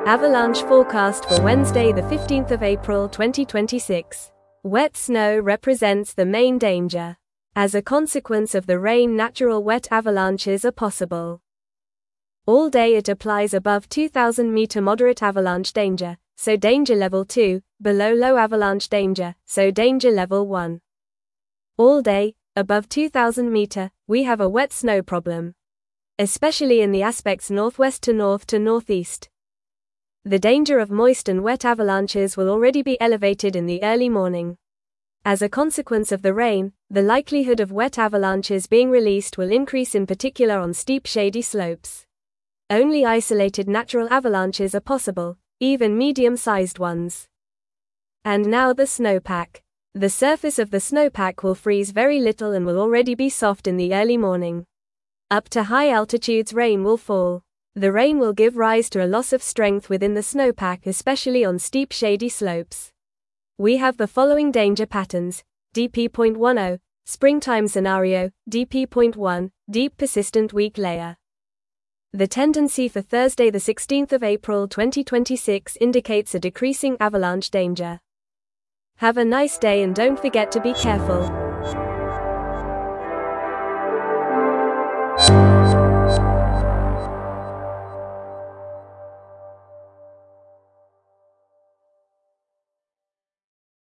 Avalanche forecast for Wednesday, the 15th of April 2026. Wet snow represents the main danger. As a consequence of the rain, natural wet avalanches are possible. All day it applies above 2000 meter moderate avalanche danger, so danger level 2, below low avalanche danger, so danger level 1. All day, above 2000 meter, we have a wet snow problem, especially in the aspects northwest to northeast. The danger of moist and wet avalanches will already be elevated in the early morning. As a consequence of the rain, the likelihood of wet avalanches being released will increase, in particular on steep shady slopes. Only isolated natural avalanches are possible, even medium-sized ones. And now the snowpack. The surface of the snowpack will freeze very little and will already be soft in the early morning. Up to high altitudes, rain will fall. The rain will give rise to a loss of strength within the snowpack, especially on steep shady slopes. We have the following danger patterns: DP.10, springtime scenario, DP.1, deep persistent weak layer. The tendency for Thursday, the 16th of April 2026 indicates a decreasing avalanche danger. Have a nice day and don't forget to be careful.